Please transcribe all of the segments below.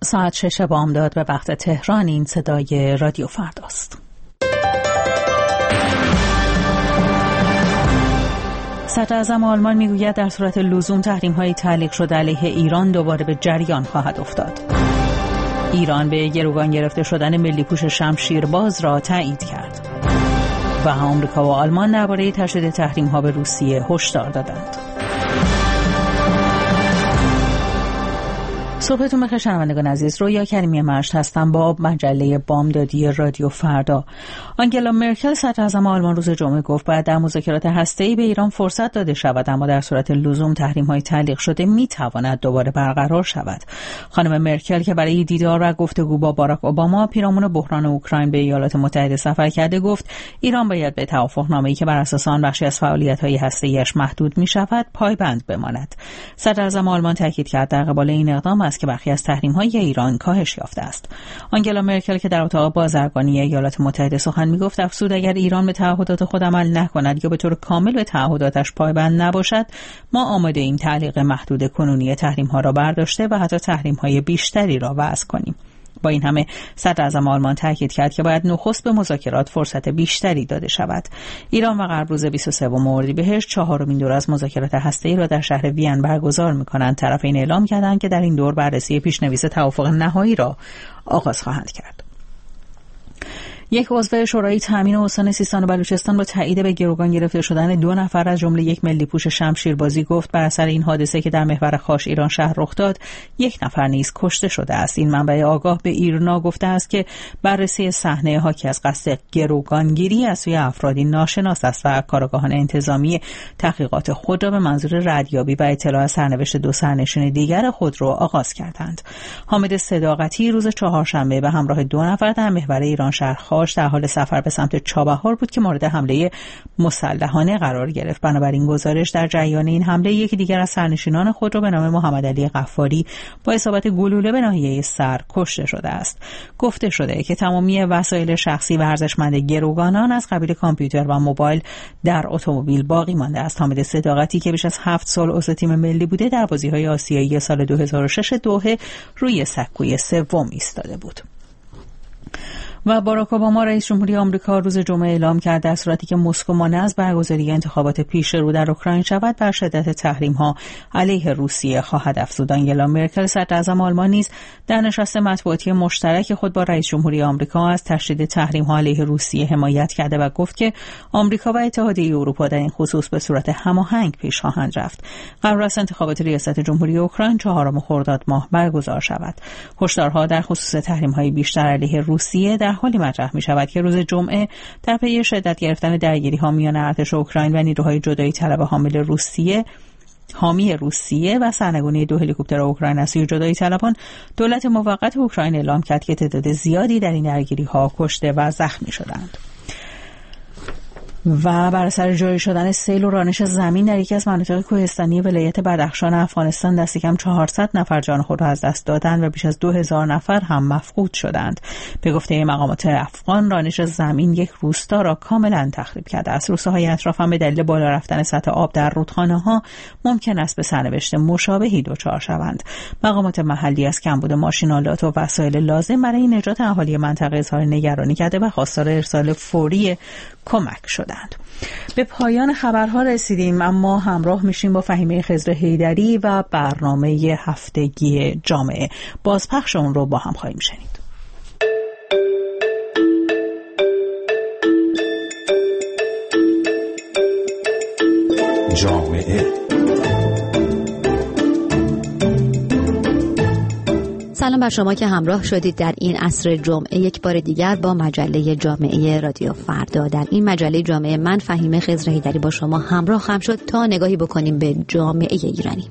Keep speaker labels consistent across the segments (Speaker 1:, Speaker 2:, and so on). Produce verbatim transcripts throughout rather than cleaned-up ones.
Speaker 1: ساعت شش بامداد به وقت تهران. این صدای رادیو فرداست. صدر اعظم آلمان میگوید در صورت لزوم تحریم‌های تعلیق شده علیه ایران دوباره به جریان خواهد افتاد. ایران به گروگان گرفته شدن ملی پوش شمشیرباز را تایید کرد. و آمریکا و آلمان درباره تشدید تحریم‌ها به روسیه هشدار دادند. صبحتون بخیر شنوندگان عزیز. رویا کریمی مشت هستم با مجله بامدادی رادیو فردا. آنگلا مرکل صدر اعظم آلمان روز جمعه گفت باید در مذاکرات هسته‌ای به ایران فرصت داده شود، اما در صورت لزوم تحریم‌های تعلیق شده می‌تواند دوباره برقرار شود. خانم مرکل که برای دیدار و گفتگو با باراک اوباما پیرامون بحران اوکراین به ایالات متحده سفر کرده گفت ایران باید به توافقنامه‌ای که بر اساس آن بخشی از فعالیت‌های هسته‌ایش محدود می‌شود پایبند بماند. صدر اعظم آلمان تاکید کرد در قبال این اقدام است که برخی از تحریم‌های ایران کاهش یافته است. آنگلا مرکل که در اتاق بازرگانی ایالات متحده سخن می‌گفت افزود اگر ایران به تعهدات خود عمل نکند یا به طور کامل به تعهداتش پایبند نباشد، ما آماده ایم تعلیق محدود کنونی تحریم‌ها را برداشته و حتی تحریم‌های بیشتری را وضع کنیم. با این همه صدر اعظم آلمان تاکید کرد که باید نخست به مذاکرات فرصت بیشتری داده شود. ایران و غرب روز بیست و سوم اردیبهشت چهارمین دور از مذاکرات هسته‌ای را در شهر وین برگزار می‌کنند. طرفین اعلام کردند که در این دور بررسی پیش‌نویس توافق نهایی را آغاز خواهند کرد. یک عضو شورای تامین استان سیستان و بلوچستان با تایید به گروگان گرفته شدن دو نفر از جمله یک ملی پوش شمشیربازی گفت بر اثر این حادثه که در محور خاش ایران شهر رخ داد یک نفر نیز کشته شده است. این منبع آگاه به ایرنا گفته است که بررسی صحنه حاکی از قصد گروگانگیری از سوی افرادی ناشناس است و کارآگاهان انتظامی تحقیقات خود را به منظور ردیابی و اطلاع از سرنوشت دو سرنشین دیگر خود را آغاز کردند. حامد صداقتی روز چهارشنبه به همراه دو نفر در محور ایران شهر در حال سفر به سمت چابهار بود که مورد حمله مسلحانه قرار گرفت. بنابراین گزارش در جریان این حمله یکی دیگر از سرنشینان خود را به نام محمد علی غفاری با اصابت گلوله به ناحیه سر کشته شده است. گفته شده که تمامی وسایل شخصی و ارزشمند گروگانان از قبیل کامپیوتر و موبایل در اتومبیل باقی مانده است. حامد صداقتی که بیش از هفت سال عضو تیم ملی بوده در بازی‌های آسیایی سال دو هزار و شش دوحه روی سکوی سوم ایستاده بود. و باراک اوباما رئیس جمهوری آمریکا روز جمعه اعلام کرد در صورتی که مسکو مانع از برگزاری انتخابات پیش رو در اوکراین شود بر شدت تحریم‌ها علیه روسیه خواهد افزود. آنگلا مرکل صدر اعظم آلمان نیز در نشست مطبوعاتی مشترک خود با رئیس جمهوری آمریکا از تشدید تحریم‌ها علیه روسیه حمایت کرده و گفت که آمریکا و اتحادیه اروپا در این خصوص به صورت هماهنگ پیش خواهند رفت. قرار است انتخابات ریاست جمهوری اوکراین چهارم خرداد ماه برگزار شود. هشدارها در خصوص تحریم‌های بیشتر علیه روسیه در حالی مطرح می شود که روز جمعه در پی شدت گرفتن درگیری‌ها میان ارتش اوکراین و نیروهای جدایی طلب حامل روسیه حامی روسیه و سرنگونی دو هلیکوپتر اوکراین از سوی جدایی طلبان، دولت موقت اوکراین اعلام کرد که تعداد زیادی در این درگیری‌ها کشته و زخمی شدند. و بر اثر جاری شدن سیل و رانش زمین در یکی از مناطق کوهستانی ولایت بدخشان افغانستان دست کم چهارصد نفر جان خود را از دست دادند و بیش از دو هزار نفر هم مفقود شدند. به گفته مقامات افغان رانش زمین یک روستا را کاملا تخریب کرده است. روستاهای اطراف هم به دلیل بالا رفتن سطح آب در رودخانه‌ها ممکن است به سرنوشت مشابهی دچار شوند. مقامات محلی از کمبود ماشین‌آلات و وسایل لازم برای نجات اهالی منطقه اظهار نگرانی کرده و خواستار ارسال فوری کمک شدند. به پایان خبرها رسیدیم، اما همراه میشیم با فهیمه خضر حیدری و برنامه هفتگی جامعه. بازپخش اون رو با هم خواهیم شنید.
Speaker 2: جامعه
Speaker 3: سلام بر شما که همراه شدید در این عصر جمعه یک بار دیگر با مجله جامعه رادیو فردا. در این مجله جامعه من فهیمه خضر حیدری با شما همراه خواهم شد تا نگاهی بکنیم به جامعه ایرانی.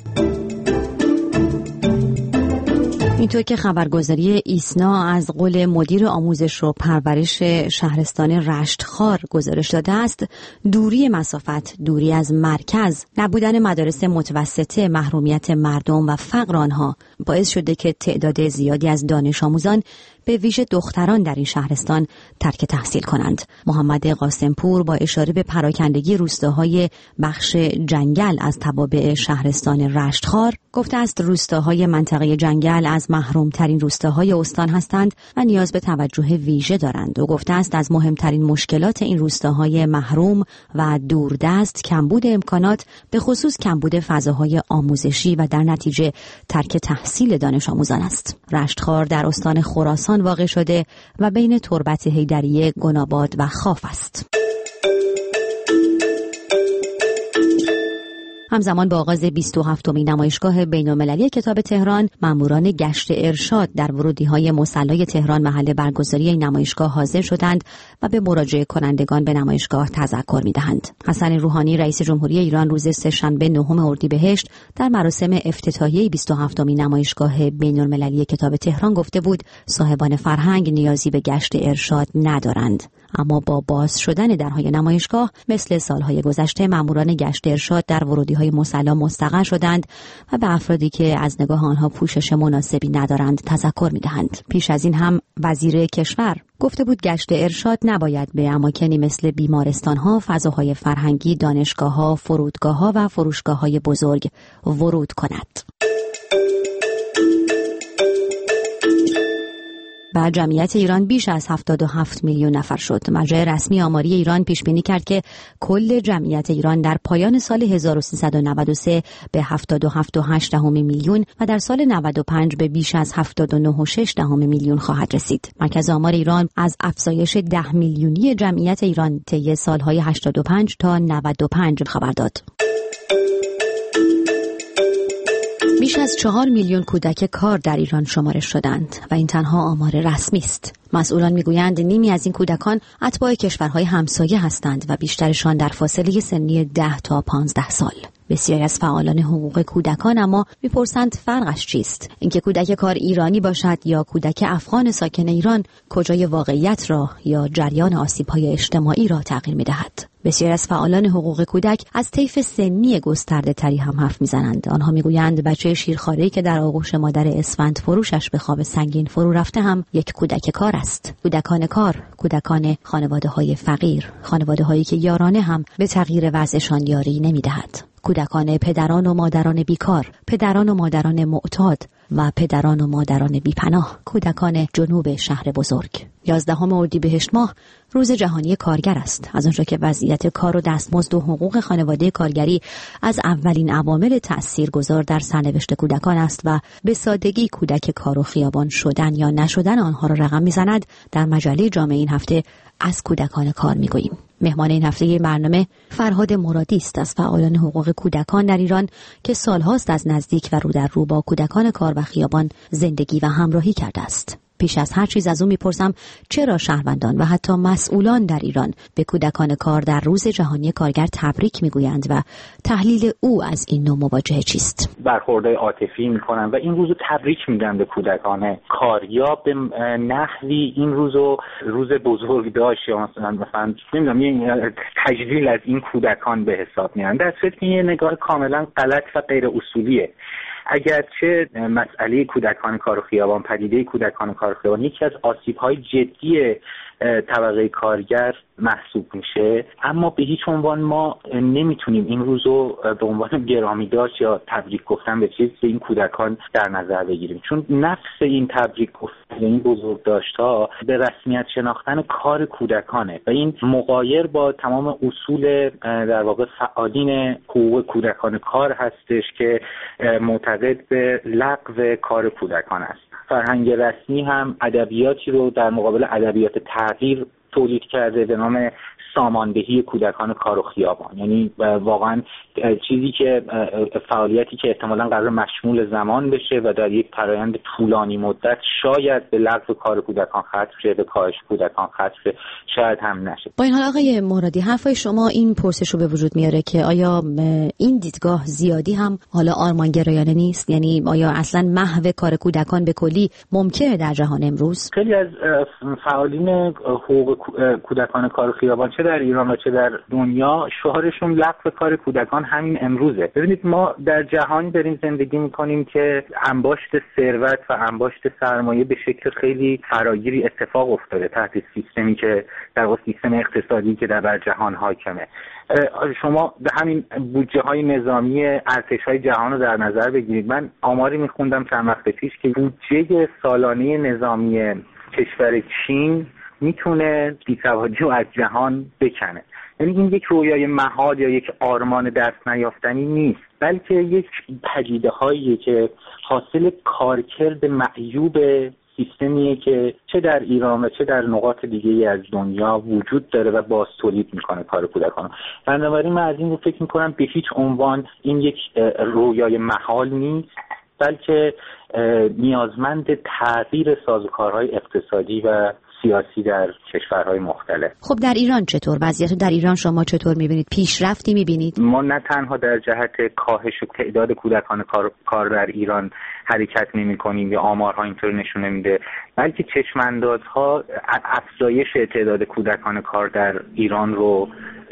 Speaker 3: اینطور که خبرگزاری ایسنا از قول مدیر آموزش و پرورش شهرستان رشتخوار گزارش داده است، دوری مسافت، دوری از مرکز، نبودن مدارس متوسطه، محرومیت مردم و فقر آنها باعث شده که تعداد زیادی از دانش آموزان به ویژه دختران در این شهرستان ترک تحصیل کنند. محمد قاسمپور با اشاره به پراکندگی روستاهای بخش جنگل از توابع شهرستان رشتخوار گفته است روستاهای منطقه جنگل از محرومترین روستاهای استان هستند و نیاز به توجه ویژه دارند. او گفته است از مهمترین مشکلات این روستاهای محروم و دوردست کمبود امکانات، به خصوص کمبود فضاهای آموزشی و در نتیجه ترک تحصیل دانش آموزان است. رشتخوار در استان خراسان واقع شده و بین تربت حیدریه، گناباد و خاف است. همزمان با آغاز بیست و هفتمین نمایشگاه بین‌المللی کتاب تهران، ماموران گشت ارشاد در ورودی‌های مصلی تهران محل برگزاری این نمایشگاه حاضر شدند و به مراجعه کنندگان به نمایشگاه تذکر می‌دهند. حسن روحانی رئیس جمهوری ایران روز سه‌شنبه نهم اردیبهشت در مراسم افتتاحیه بیست و هفتمین نمایشگاه بین‌المللی کتاب تهران گفته بود صاحبان فرهنگ نیازی به گشت ارشاد ندارند، اما با باز شدن درهای نمایشگاه مثل سالهای گذشته ماموران گشت ارشاد در ورودی‌های مصلی مستقر شدند و به افرادی که از نگاه آنها پوشش مناسبی ندارند تذکر می‌دهند. پیش از این هم وزیر کشور گفته بود گشت ارشاد نباید به اماکنی مثل بیمارستان‌ها، فضاهای فرهنگی، دانشگاه‌ها، فرودگاه‌ها و فروشگاه‌های بزرگ ورود کند. و جمعیت ایران بیش از هفتاد و هفت میلیون نفر شد. مرجع رسمی آماری ایران پیش بینی کرد که کل جمعیت ایران در پایان سال هزار و سیصد و نود و سه به هفتاد و هفت و هشت دهم میلیون و در سال نود و پنج به بیش از هفتاد و نه و شش دهم میلیون خواهد رسید. مرکز آمار ایران از افزایش ده میلیونی جمعیت ایران طی سالهای هشتاد و پنج تا نود و پنج خبر داد. بیش از چهار میلیون کودک کار در ایران شمارش شدند و این تنها آمار رسمی است. مسئولان میگویند نیمی از این کودکان اتباع کشورهای همسایه هستند و بیشترشان در فاصله سنی ده تا پانزده سال. بسیاری از فعالان حقوق کودکان اما میپرسند فرقش چیست؟ اینکه کودک کار ایرانی باشد یا کودک افغان ساکن ایران کجای واقعیت را یا جریان آسیب‌های اجتماعی را تغییر می‌دهد؟ بسیاری از فعالان حقوق کودک از طیف سنی گسترده تری هم حرف میزنند. آنها میگویند بچه شیرخواره‌ای که در آغوش مادر اسفند فروشش به خواب سنگین فرو رفته هم یک کودک کار است. کودکان کار، کودکان خانواده‌های فقیر، خانواده‌هایی که یارانه هم به تغییر وضعشان یاری نمی‌دهد. کودکان پدران و مادران بیکار، پدران و مادران معتاد و پدران و مادران بیپناه، کودکان جنوب شهر بزرگ. یازدهم اردیبهشت ماه روز جهانی کارگر است. از اونجا که وضعیت کار و دستمزد و حقوق خانواده کارگری از اولین عوامل تأثیرگذار در سرنوشت کودکان است و به سادگی کودک کار و خیابان شدن یا نشدن آنها را رقم میزند، در مجله جامعه این هفته از کودکان کار میگوییم. مهمان این هفته برنامه فرهاد مرادی است از فعالان حقوق کودکان در ایران که سالهاست از نزدیک و رو در رو با کودکان کار و خیابان زندگی و همراهی کرده است. پیش از هر چیز از او میپرسم چرا شهروندان و حتی مسئولان در ایران به کودکان کار در روز جهانی کارگر تبریک میگویند و تحلیل او از این نوع مواجهه چیست؟
Speaker 2: برخوردهای عاطفی میکنن و این روزو تبریک میگن به کودکان کار، یا به نحوی این روزو روز بزرگ داشت، یا مثلا مثلا نمیدونم یه تجلیل از این کودکان به حساب میارن. در صورتی که یه نگاه کاملا غلط و غیر اصولیه. اگرچه مسئله کودکان کار و خیابان، پدیده کودکان کار و خیابان یکی از آسیب‌های جدی طبقه کارگر محسوب میشه، اما به هیچ عنوان ما نمیتونیم این روزو به عنوان گرامی داشت یا تبریک گفتن به چیز به این کودکان در نظر بگیریم، چون نفس این تبریک گفتن این بزرگداشت‌ها به رسمیت شناختن کار کودکانه و این مغایر با تمام اصول در واقع فعالین حقوق کودکان کار هستش که معتقد به لغو کار کودکان است. فرهنگ رسمی هم ادبیاتی رو در مقابل ادبیات تغییر تولید کرده به نام ساماندهی کودکان کار و خیابان، یعنی واقعا چیزی که فعالیتی که احتمالاً قرار مشمول زمان بشه و در یک فرآیند طولانی مدت شاید به لغو کار کودکان ختم شه، به کاهش کودکان ختم شه، شاید هم نشه.
Speaker 3: با این حال آقای مرادی، حرفای شما این پرسش رو به وجود میاره که آیا این دیدگاه زیادی هم حالا آرمانگرایانه نیست؟ یعنی آیا اصلا محو کار کودکان به کلی ممکنه در جهان امروز؟
Speaker 2: خیلی از فعالین حقوق کودکان کار و خیابان، چه چه در ایران و چه در دنیا شعارشون لغو کار کودکان همین امروزه. ببینید ما در جهانی داریم زندگی میکنیم که انباشت ثروت و انباشت سرمایه به شکل خیلی فراگیری اتفاق افتاده تحت سیستمی که در واقع سیستم اقتصادی که در بر جهان حاکمه. شما به همین بودجه های نظامی ارتش های جهان رو در نظر بگیرید. من آماری میخوندم چند وقت پیش که بودجه سالانه نظامی کشور چین میتونه بی‌سوادی رو از جهان بکنه. یعنی این یک رویای محال یا یک آرمان دست نیافتنی نیست، بلکه یک پدیده هایی که حاصل کارکرد معیوب سیستمیه که چه در ایران و چه در نقاط دیگه‌ای از دنیا وجود داره و باز تولید میکنه کار کودکان. بنابراین من از این رو فکر میکنم به هیچ عنوان این یک رویای محال نیست، بلکه نیازمند تغییر سازوکارهای اقتصادی و سیاسی در کشورهای مختلف.
Speaker 3: خب در ایران چطور وضعیت در ایران شما چطور میبینید؟ پیشرفتی میبینید؟
Speaker 2: ما نه تنها در جهت کاهش تعداد کودکان کار, کار در ایران حرکت نمی کنیم یا آمارها اینطور نشون نمیده، بلکه چشماندازها افزایش تعداد کودکان کار در ایران رو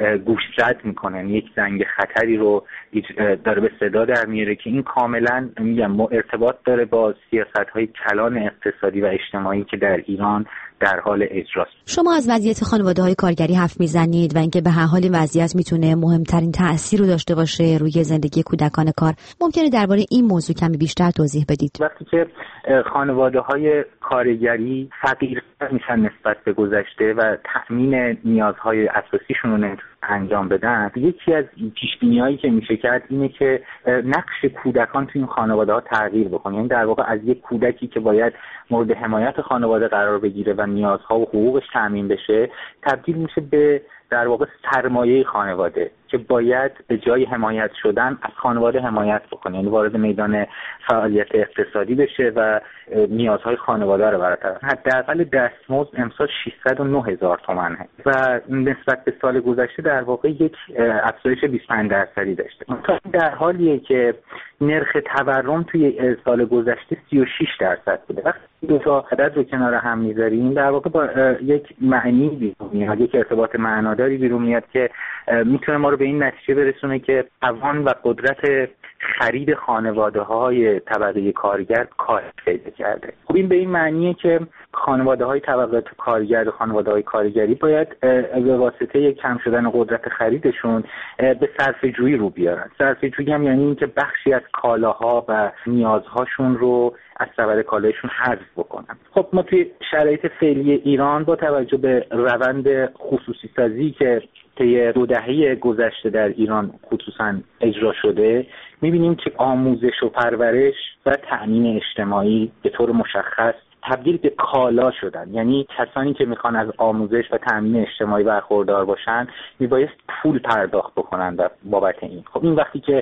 Speaker 2: گوشزد میکنن. یک زنگ خطری رو داره به صدا در میاره که این کاملا میگم ارتباط داره با سیاست‌های کلان اقتصادی و اجتماعی که در ایران در حال اجراست.
Speaker 3: شما از وضعیت خانواده‌های کارگری حرف میزنید و اینکه به هر حال این وضعیت میتونه مهمترین تأثیر رو داشته باشه روی زندگی کودکان کار. ممکنه درباره این موضوع کمی بیشتر توضیح بدید؟
Speaker 2: وقتی که خانواده‌های کارگری فقیر میشن نسبت به گذشته و تأمین نیازهای اساسیشون رو نمیتونن انجام بدن، یکی از پیش‌بینی‌هایی که میشه کرد اینه که نقش کودکان توی این خانواده‌ها تغییر بکنه. یعنی در واقع از یک کودکی که باید مورد حمایت خانواده قرار بگیره و نیازها و حقوقش تامین بشه، تبدیل میشه به در واقع سرمایه خانواده که باید به جای حمایت شدن از خانواده حمایت بکنه، یعنی وارد میدان فعالیت اقتصادی بشه و نیازهای خانواده رو برطرف. حداقل دستمزد امسال ششصد و نه هزار تومانه و نسبت به سال گذشته در واقع یک افزایش بیست و پنج درصدی داشته. در حالیه که نرخ تورم توی سال گذشته سی و شش درصد بوده. وقتی دو تا عدد رو کنار هم میذاریم در واقع با یک معنی بیرون میاد، یک ارتباط معناداری بیرون میاد که میتونه ما رو به این نتیجه برسونه که توان و قدرت خرید خانواده‌های طبقه کارگر کاهش پیدا کرده. خب این به این معنیه که خانواده‌های طبقه کارگر و خانواده‌های کارگری باید به واسطه یک کم شدن قدرت خریدشون به صرفه‌جویی رو بیارن. صرفه‌جویی هم یعنی اینکه بخشی از کالاها و نیازهاشون رو از سبد کالایشون حذف بکنن. خب ما توی شرایط فعلی ایران با توجه به روند خصوصی سازی که طی دو دهه گذشته در ایران خصوصا اجرا شده، می‌بینیم که آموزش و پرورش و تأمین اجتماعی به طور مشخص تبدیل به کالا شدن. یعنی کسانی که میخوان از آموزش و تامین اجتماعی برخوردار باشن میبایست پول پرداخت بکنن بابت این. خب این وقتی که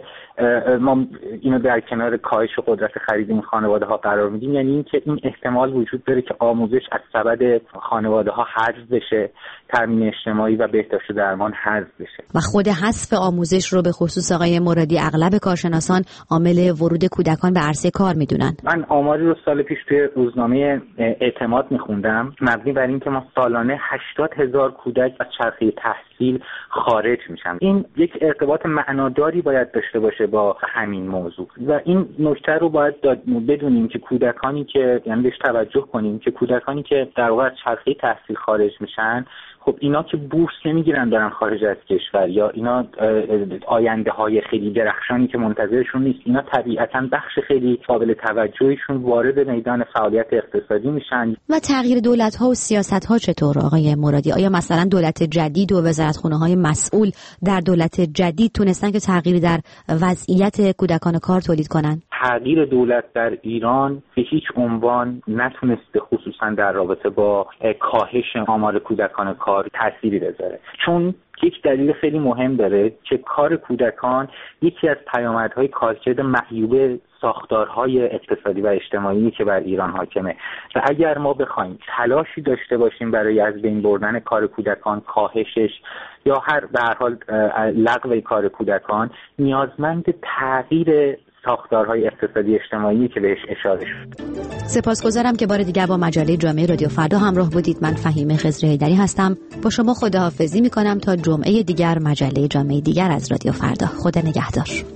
Speaker 2: ما اینو در کنار کاهش و قدرت خرید این خانواده ها قرار میدیم، یعنی این که این احتمال وجود داره که آموزش از سبد خانواده ها حذف بشه، تامین اجتماعی و بهداشت و درمان حذف بشه.
Speaker 3: و خود حذف آموزش رو به خصوص آقای مرادی اغلب کارشناسان عامل ورود کودکان به عرصه کار میدونن.
Speaker 2: من آماری رو سال پیش توی روزنامه اعتماد میخوندم مبنی بر این که ما سالانه هشتاد هزار کودک از چرخه تحصیل خارج میشن. این یک ارتباط معناداری باید داشته باشه با همین موضوع و این نکته رو باید بدونیم که کودکانی که یعنی بهش توجه کنیم که کودکانی که در واقع از چرخه تحصیل خارج میشن، خب اینا که بورس نمیگیرن دارن خارج از کشور یا اینا آینده های خیلی درخشانی که منتظرشون نیست، اینا طبیعتاً بخش خیلی قابل توجهشون وارد میدان فعالیت اقتصادی میشن.
Speaker 3: و تغییر دولت ها و سیاست ها چطور آقای مرادی؟ آیا مثلا دولت جدید و وزارتخونه های مسئول در دولت جدید تونستن که تغییری در وضعیت کودکان کار تولید کنن؟
Speaker 2: تغییر دولت در ایران به هیچ عنوان نتونسته خصوصا در رابطه با کاهش آمار کودکان کار تأثیری بذاره، چون یک دلیل خیلی مهم داره که کار کودکان یکی از پیامدهای کارکرد معیوب ساختارهای اقتصادی و اجتماعی که بر ایران حاکمه و اگر ما بخوایم تلاشی داشته باشیم برای از بین بردن کار کودکان، کاهشش یا هر به هر حال لغو کار کودکان، نیازمند تغییر ساختارهای اقتصادی اجتماعی که بهش اشاره شد.
Speaker 3: سپاسگزارم که بار دیگر با مجله جامعه رادیو فردا همراه بودید. من فهیمه خضر حیدری هستم. با شما خداحافظی میکنم تا جمعه دیگر، مجله جامعه دیگر از رادیو فردا. خدا نگهدار.